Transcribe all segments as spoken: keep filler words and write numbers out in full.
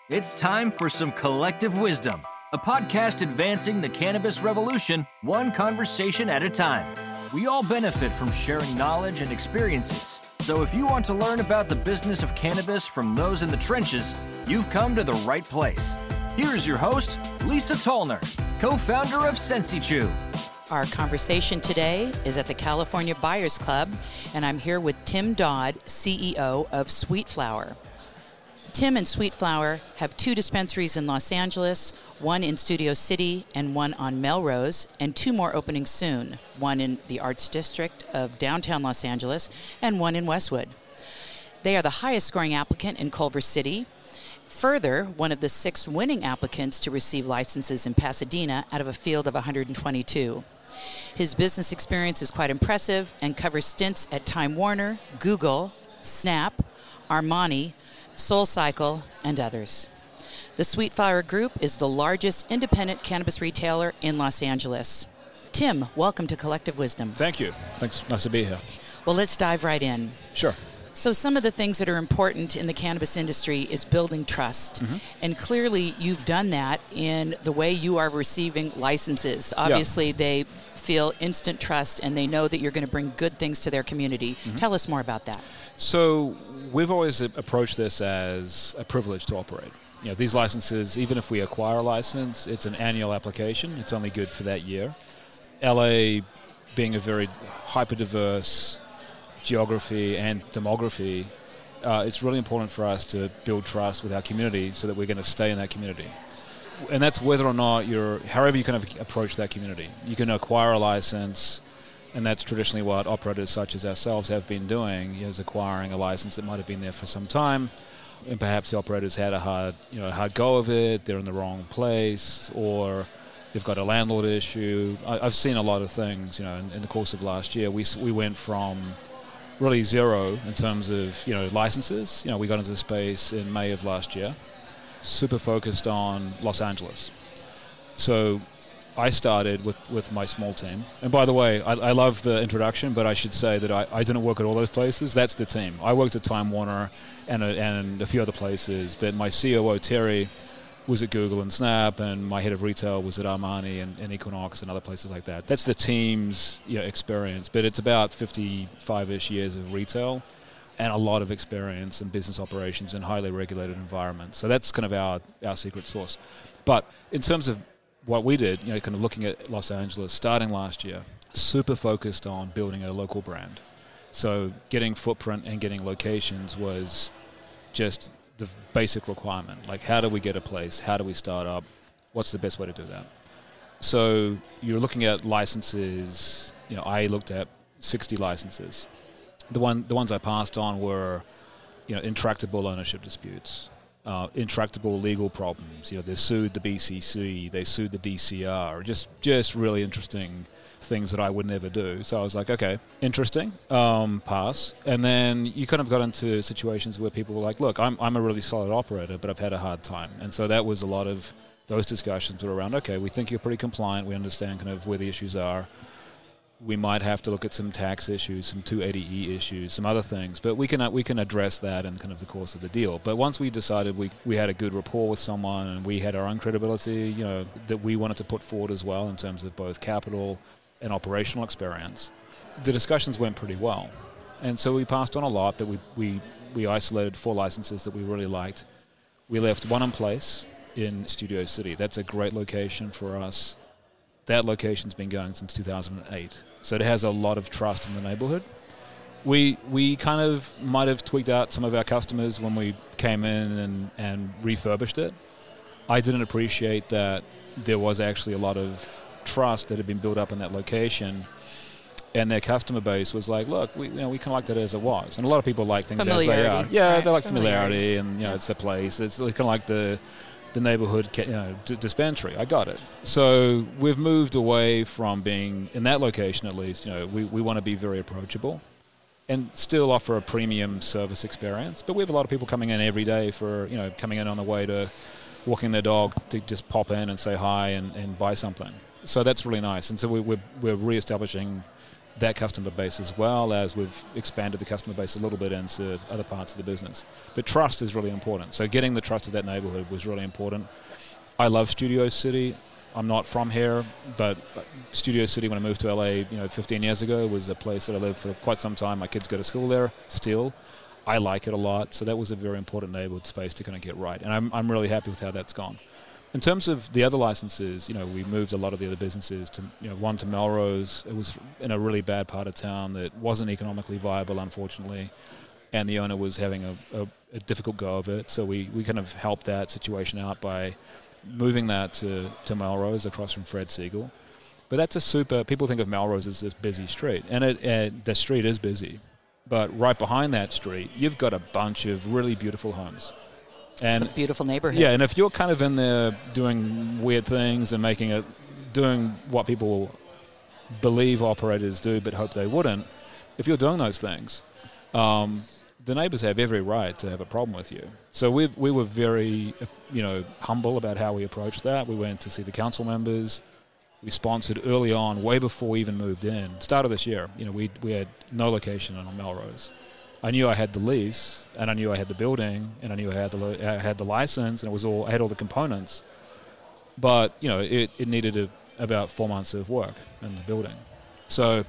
It's time for some collective wisdom, a podcast advancing the cannabis revolution one conversation at a time. We all benefit from sharing knowledge and experiences. So if you want to learn about the business of cannabis from those in the trenches, you've come to the right place. Here's your host, Lisa Tollner, co-founder of SensiChew. Our conversation today is at the California Buyers Club, and I'm here with Tim Dodd, C E O of Sweet Flower. Tim and Sweet Flower have two dispensaries in Los Angeles, one in Studio City and one on Melrose, and two more opening soon, one in the Arts District of downtown Los Angeles and one in Westwood. They are the highest scoring applicant in Culver City. Further, one of the six winning applicants to receive licenses in Pasadena out of a field of one hundred twenty-two. His business experience is quite impressive and covers stints at Time Warner, Google, Snap, Armani, SoulCycle, and others. The Sweet Flower Group is the largest independent cannabis retailer in Los Angeles. Tim, welcome to Collective Wisdom. Thank you. Thanks. Nice to be here. Well, let's dive right in. Sure. So some of the things that are important in the cannabis industry is building trust. Mm-hmm. And clearly you've done that in the way you are receiving licenses. Obviously, yeah. They feel instant trust and they know that you're going to bring good things to their community. Mm-hmm. Tell us more about that. So we've always approached this as a privilege to operate. You know, these licenses, even if we acquire a license, it's an annual application. It's only good for that year. L A being a very hyper-diverse geography and demography, uh, it's really important for us to build trust with our community so that we're going to stay in that community. And that's whether or not you're, however you kind of approach that community. You can acquire a license, and that's traditionally what operators such as ourselves have been doing, is acquiring a license that might have been there for some time, and perhaps the operator's had a hard, you know, hard go of it, they're in the wrong place, or they've got a landlord issue. I, I've seen a lot of things, you know, in, in the course of last year. We we went from really zero in terms of, you know, licenses. You know, we got into the space in May of last year, super focused on Los Angeles. So I started with, with my small team. And by the way, I, I love the introduction, but I should say that I, I didn't work at all those places. That's the team. I worked at Time Warner and a, and a few other places, but my C O O, Terry, was at Google and Snap, and my head of retail was at Armani and, and Equinox and other places like that. That's the team's, you know, experience, but it's about fifty-five-ish years of retail and a lot of experience in business operations in highly regulated environments. So that's kind of our, our secret sauce. But in terms of what we did, you know, kind of looking at Los Angeles, starting last year, super focused on building a local brand. So getting footprint and getting locations was just the basic requirement. Like, how do we get a place? How do we start up? What's the best way to do that? So you're looking at licenses. You know, I looked at sixty licenses. The one, the ones I passed on were, you know, intractable ownership disputes. Uh, intractable legal problems. You know, they sued the B C C, they sued the D C R, just just really interesting things that I would never do. So I was like, okay, interesting, um, pass. And then you kind of got into situations where people were like, look, I'm I'm a really solid operator, but I've had a hard time. And so that was a lot of those discussions were around, okay, we think you're pretty compliant, we understand kind of where the issues are. We might have to look at some tax issues, some two eighty E issues, some other things, but we can we can address that in kind of the course of the deal. But once we decided we, we had a good rapport with someone and we had our own credibility, you know, that we wanted to put forward as well in terms of both capital and operational experience, the discussions went pretty well. And so we passed on a lot, but we, we, we isolated four licenses that we really liked. We left one in place in Studio City. That's a great location for us. That location's been going since two thousand eight. So it has a lot of trust in the neighborhood. We we kind of might have tweaked out some of our customers when we came in and, and refurbished it. I didn't appreciate that there was actually a lot of trust that had been built up in that location, and their customer base was like, look, we you know we kind of liked it as it was. And a lot of people like things as they are. Yeah, right. They like familiarity, familiarity and you know, yeah. It's their place. It's kind of like the the neighborhood, you know, d- dispensary. I got it. So we've moved away from being, in that location at least, you know, we, we want to be very approachable and still offer a premium service experience. But we have a lot of people coming in every day for, you know, coming in on the way to walking their dog to just pop in and say hi and, and buy something. So that's really nice. And so we, we're, we're reestablishing that customer base as well as we've expanded the customer base a little bit into other parts of the business. But trust is really important. So getting the trust of that neighborhood was really important. I love Studio City. I'm not from here, but Studio City, when I moved to L A, you know, fifteen years ago, was a place that I lived for quite some time. My kids go to school there still. I like it a lot. So that was a very important neighborhood space to kind of get right. And I'm I'm really happy with how that's gone. In terms of the other licenses, you know, we moved a lot of the other businesses to, you know, one to Melrose. It was in a really bad part of town that wasn't economically viable, unfortunately, and the owner was having a, a, a difficult go of it. So we, we kind of helped that situation out by moving that to, to Melrose across from Fred Siegel. But that's a super, people think of Melrose as this busy street, and it, uh, the street is busy. But right behind that street, you've got a bunch of really beautiful homes. And it's a beautiful neighborhood. Yeah, and if you're kind of in there doing weird things and making it, doing what people believe operators do but hope they wouldn't, if you're doing those things, um, the neighbors have every right to have a problem with you. So we we were very, you know, humble about how we approached that. We went to see the council members. We sponsored early on, way before we even moved in. Start of this year, you know, we we had no location on Melrose. I knew I had the lease, and I knew I had the building, and I knew I had the lo- I had the license, and it was all I had all the components. But you know, it, it needed a, about four months of work in the building. So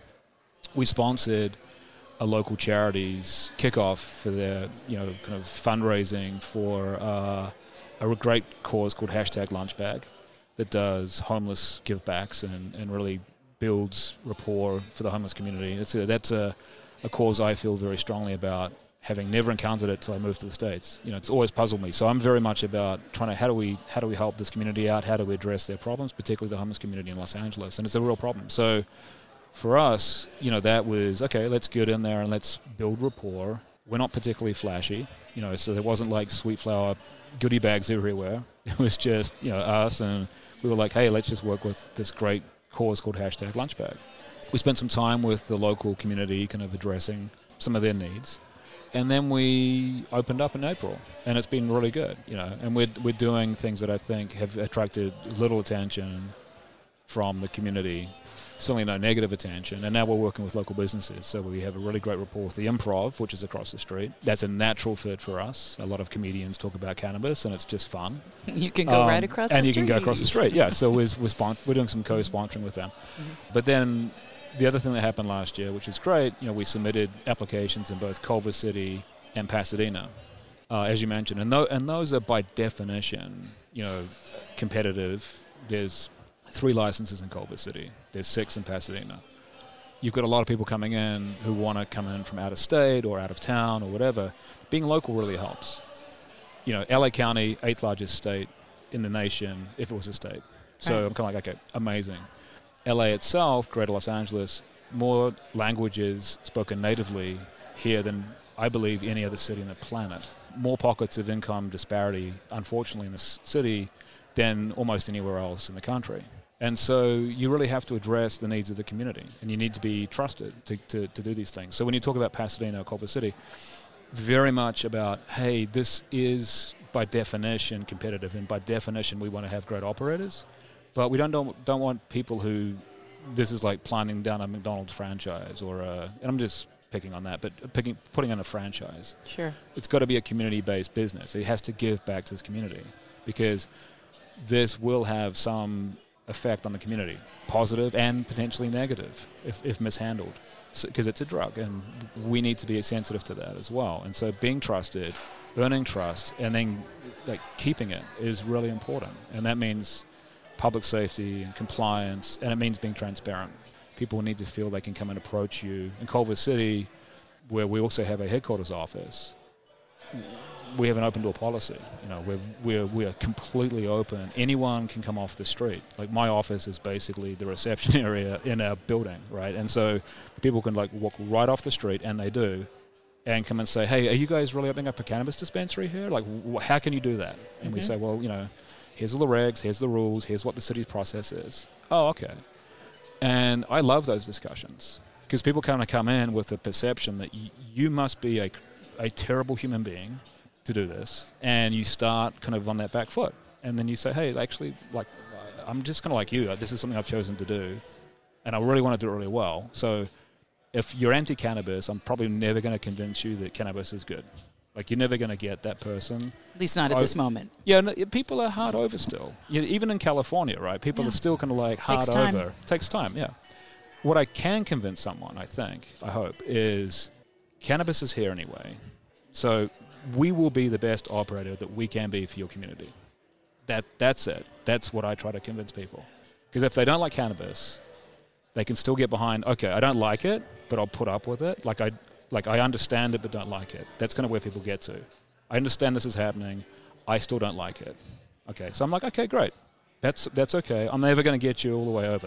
we sponsored a local charity's kickoff for their, you know, kind of fundraising for uh, a great cause called Hashtag Lunchbag that does homeless givebacks and, and really builds rapport for the homeless community. It's a, that's a a cause I feel very strongly about, having never encountered it till I moved to the States. You know, it's always puzzled me. So I'm very much about trying to, how do we how do we help this community out? How do we address their problems, particularly the homeless community in Los Angeles? And it's a real problem. So for us, you know, that was, okay, let's get in there and let's build rapport. We're not particularly flashy, you know, so there wasn't like Sweet Flower goodie bags everywhere. It was just, you know, us, and we were like, hey, let's just work with this great cause called Hashtag Lunchbag. We spent some time with the local community kind of addressing some of their needs. And then we opened up in April, and it's been really good, you know. And we're, we're doing things that I think have attracted little attention from the community, certainly no negative attention. And now we're working with local businesses. So we have a really great rapport with the Improv, which is across the street. That's a natural fit for us. A lot of comedians talk about cannabis, and it's just fun. You can go um, right across the street. And you street. can go across the street, yeah. So we're, we're, spon- we're doing some co-sponsoring with them. Mm-hmm. But then the other thing that happened last year, which is great, you know, we submitted applications in both Culver City and Pasadena, uh, as you mentioned, and, th- and those are by definition, you know, competitive. There's three licenses in Culver City. There's six in Pasadena. You've got a lot of people coming in who want to come in from out of state or out of town or whatever. Being local really helps. You know, L A County, eighth largest state in the nation, if it was a state. So right. I'm kind of like, okay, amazing. L A itself, Greater Los Angeles, more languages spoken natively here than I believe any other city on the planet. More pockets of income disparity, unfortunately, in this city than almost anywhere else in the country. And so you really have to address the needs of the community, and you need to be trusted to, to, to do these things. So when you talk about Pasadena or Culver City, very much about, hey, this is by definition competitive, and by definition we want to have great operators. But we don't, don't don't want people who, this is like planting down a McDonald's franchise or a, and I'm just picking on that, but picking, putting on a franchise. Sure. It's got to be a community-based business. It has to give back to this community, because this will have some effect on the community, positive and potentially negative if, if mishandled, because so, it's a drug, and we need to be sensitive to that as well. And so being trusted, earning trust, and then like keeping it is really important. And that means public safety and compliance, and it means being transparent. People need to feel they can come and approach you. In Culver City, where we also have a headquarters office, we have an open door policy. You know, we're we're we're completely open. Anyone can come off the street. Like my office is basically the reception area in our building, right? And so people can like walk right off the street, and they do, and come and say, "Hey, are you guys really opening up a cannabis dispensary here? Like, wh- how can you do that?" And mm-hmm. we say, "Well, you know, here's all the regs, here's the rules, here's what the city's process is." Oh, okay. And I love those discussions, because people kind of come in with the perception that y- you must be a, a terrible human being to do this, and you start kind of on that back foot. And then you say, hey, actually, like, I'm just kind of like you. This is something I've chosen to do. and I really want to do it really well. So if you're anti-cannabis, I'm probably never going to convince you that cannabis is good. Like, you're never going to get that person. At least not at I, this moment. Yeah, no, people are hard over still. You know, even in California, right? People yeah. are still kind of like hard Takes time. over. It takes time, yeah. What I can convince someone, I think, I hope, is cannabis is here anyway. So we will be the best operator that we can be for your community. That That's it. That's what I try to convince people. Because if they don't like cannabis, they can still get behind, okay, I don't like it, but I'll put up with it. Like I like I understand it, but don't like it. That's kind of where people get to. I understand this is happening. I still don't like it. Okay, so I'm like, okay, great. That's that's okay. I'm never going to get you all the way over.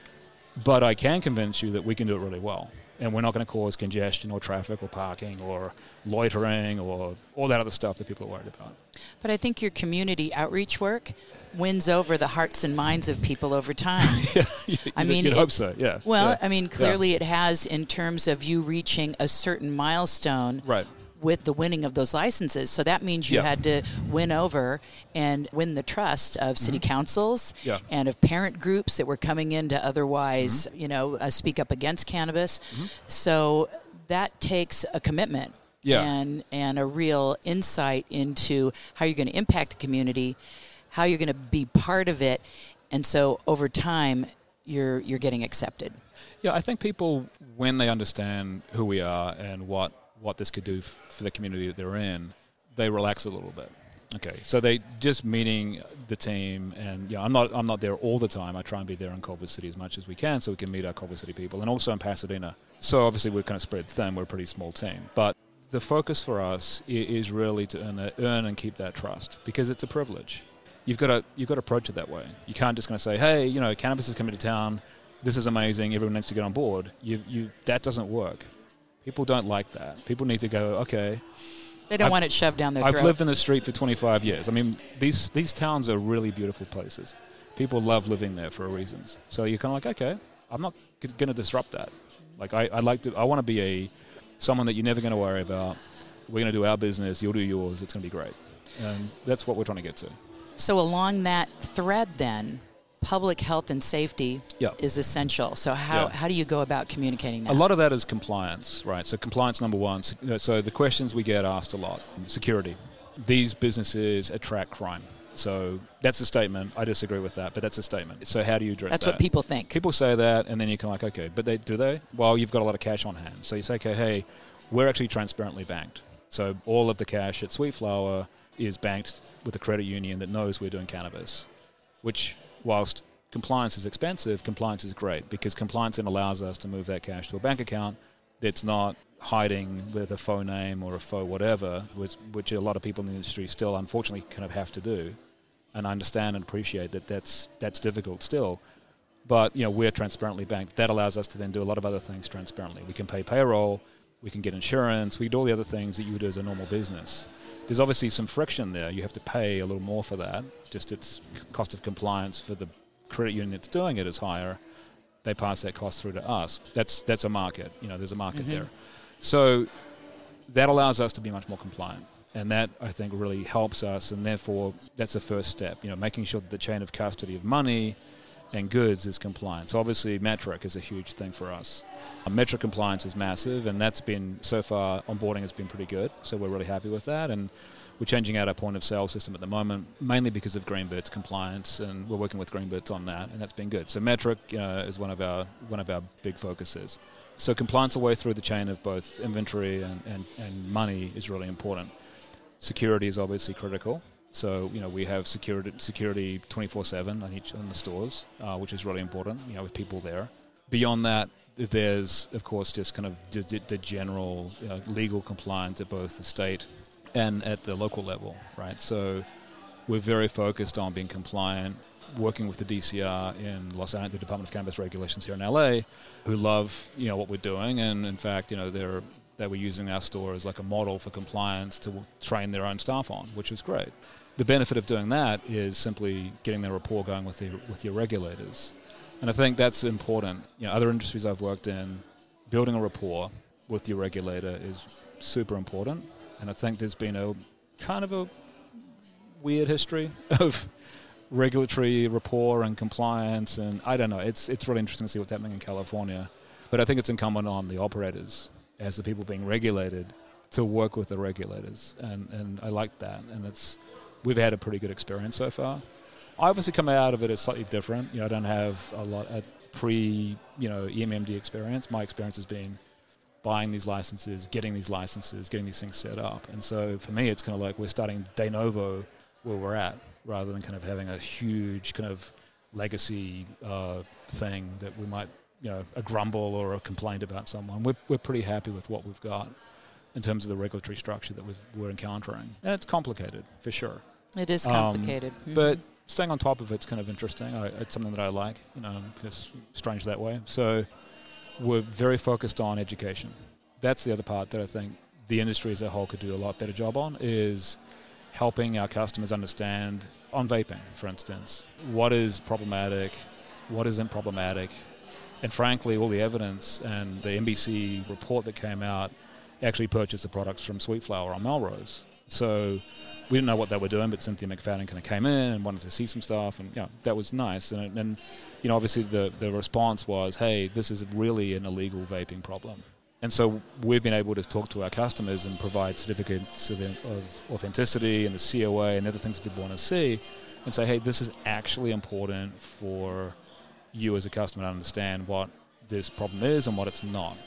But I can convince you that we can do it really well. And we're not going to cause congestion or traffic or parking or loitering or all that other stuff that people are worried about. But I think your community outreach work wins over the hearts and minds of people over time. yeah, you, I mean, you'd it, hope so, yeah. Well, yeah. I mean, clearly yeah. it has in terms of you reaching a certain milestone. Right. With the winning of those licenses. So that means you yeah. had to win over and win the trust of city mm-hmm. councils yeah. and of parent groups that were coming in to otherwise, mm-hmm. you know, uh, speak up against cannabis. Mm-hmm. So that takes a commitment yeah. and, and a real insight into how you're going to impact the community, how you're going to be part of it. And so over time, you're you're getting accepted. Yeah, I think people, when they understand who we are and what what this could do f- for the community that they're in, they relax a little bit. Okay, so they just meeting the team, and yeah, I'm not I'm not there all the time. I try and be there in Culver City as much as we can, so we can meet our Culver City people, and also in Pasadena. So obviously we're kind of spread thin. We're a pretty small team, but the focus for us i- is really to earn, a, earn and keep that trust, because it's a privilege. You've got to you've got to approach it that way. You can't just kind of say, hey, you know, cannabis is coming to town. This is amazing. Everyone needs to get on board. You you that doesn't work. People don't like that. People need to go, okay. They don't I've, want it shoved down their throat. I've lived in the street for twenty-five years. I mean, these these towns are really beautiful places. People love living there for reasons. So you're kind of like, okay, I'm not g- going to disrupt that. Like, I, I like to, I want to be a someone that you're never going to worry about. We're going to do our business. You'll do yours. It's going to be great. And that's what we're trying to get to. So along that thread then, public health and safety yeah. is essential. So how, yeah. how do you go about communicating that? A lot of that is compliance, right? So compliance, number one. So the questions we get asked a lot. Security. These businesses attract crime. So that's a statement. I disagree with that, but that's a statement. So how do you address that's that? That's what people think. People say that, and then you're kind of like, okay, but they do they? Well, you've got a lot of cash on hand. So you say, okay, hey, we're actually transparently banked. So all of the cash at Sweet Flower is banked with a credit union that knows we're doing cannabis, which, whilst compliance is expensive, compliance is great, because compliance then allows us to move that cash to a bank account that's not hiding with a faux name or a faux whatever, which, which a lot of people in the industry still unfortunately kind of have to do. And I understand and appreciate that that's, that's difficult still. But, you know, we're transparently banked. That allows us to then do a lot of other things transparently. We can pay payroll, we can get insurance, we can do all the other things that you would do as a normal business. There's obviously some friction there. You have to pay a little more for that. Just its cost of compliance for the credit union that's doing it is higher. They pass that cost through to us. That's that's a market. You know, there's a market mm-hmm. there. So that allows us to be much more compliant. And that, I think, really helps us. And therefore, that's the first step. You know, making sure that the chain of custody of money and goods is compliant. So obviously, Metric is a huge thing for us. Uh, Metric compliance is massive, and that's been, so far, onboarding has been pretty good. So we're really happy with that. And we're changing out our point of sale system at the moment, mainly because of Greenbird's compliance, and we're working with Greenbirds on that, and that's been good. So Metric uh, is one of our one of our big focuses. So compliance all the way through the chain of both inventory and, and, and money is really important. Security is obviously critical. So, you know, we have security security twenty-four seven on each on the stores, uh, which is really important, you know, with people there. Beyond that, there's, of course, just kind of the, the general you know, legal compliance at both the state and at the local level, right? So we're very focused on being compliant, working with the D C R in Los Angeles, the Department of Cannabis Regulations here in L A, who love, you know, what we're doing. And, in fact, you know, they're they were using our store as like a model for compliance to train their own staff on, which was great. The benefit of doing that is simply getting the rapport going with the, with your regulators. And I think that's important. You know, other industries I've worked in, building a rapport with your regulator is super important. And I think there's been a kind of a weird history of regulatory rapport and compliance, and I don't know. It's it's really interesting to see what's happening in California. But I think it's incumbent on the operators, as the people being regulated, to work with the regulators, and, and I like that. And it's we've had a pretty good experience so far. I obviously come out of it as slightly different. You know, I don't have a lot of pre, you know, E M M D experience. My experience has been buying these licenses, getting these licenses, getting these things set up. And so for me, it's kind of like we're starting de novo where we're at, rather than kind of having a huge kind of legacy uh, thing that we might, you know, a grumble or a complaint about someone. We're we're pretty happy with what we've got in terms of the regulatory structure that we've, we're encountering. And it's complicated, for sure. It is complicated. Um, mm-hmm. But staying on top of it's kind of interesting. I, it's something that I like, you know, it's strange that way. So we're very focused on education. That's the other part that I think the industry as a whole could do a lot better job on, is helping our customers understand, on vaping, for instance, what is problematic, what isn't problematic, and frankly, all the evidence and the N B C report that came out actually purchased the products from Sweet Flower on Melrose. So we didn't know what they were doing, but Cynthia McFadden kind of came in and wanted to see some stuff, and you know, that was nice. And, and you know, obviously the, the response was, hey, this is really an illegal vaping problem. And so we've been able to talk to our customers and provide certificates of, of authenticity and the C O A and other things that people want to see, and say, hey, this is actually important for you as a customer to understand what this problem is and what it's not.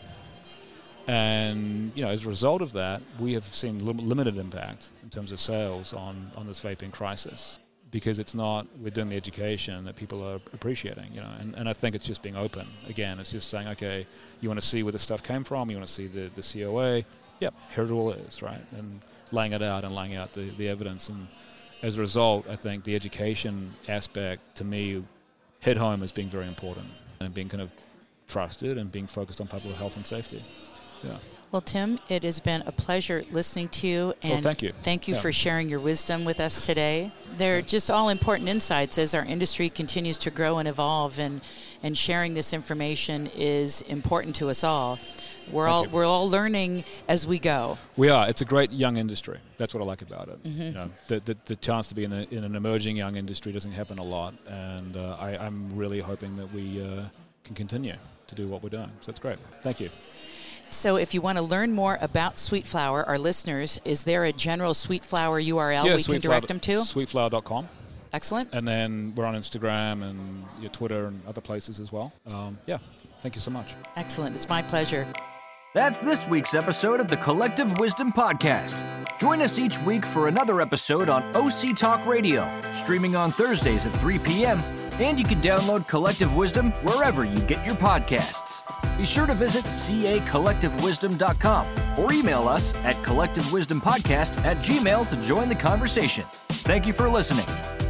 And you know, as a result of that, we have seen lim- limited impact in terms of sales on, on this vaping crisis, because it's not, we're doing the education that people are appreciating, you know, and, and I think it's just being open. Again, it's just saying, okay, you want to see where the stuff came from, you want to see the, the C O A, yep, here it all is, right? And laying it out and laying out the, the evidence. And as a result, I think the education aspect, to me, hit home as being very important, and being kind of trusted and being focused on public health and safety. Yeah. Well, Tim, it has been a pleasure listening to you, and well, thank you. Thank you yeah. for sharing your wisdom with us today. They're just all important insights as our industry continues to grow and evolve, and, and sharing this information is important to us all. We're thank all you. we're all learning as we go. We are. It's a great young industry. That's what I like about it. Mm-hmm. You know, the, the the chance to be in, a, in an emerging young industry doesn't happen a lot, and uh, I, I'm really hoping that we uh, can continue to do what we're doing. So it's great. Thank you. So if you want to learn more about Sweet Flower, our listeners, is there a general Sweet Flower U R L yeah, we can direct them to? sweet flower dot com. Excellent. And then we're on Instagram and your Twitter and other places as well. Um, yeah, thank you so much. Excellent. It's my pleasure. That's this week's episode of the Collective Wisdom Podcast. Join us each week for another episode on O C Talk Radio, streaming on Thursdays at three p.m., and you can download Collective Wisdom wherever you get your podcasts. Be sure to visit c a collective wisdom dot com or email us at collective wisdom podcast at gmail to join the conversation. Thank you for listening.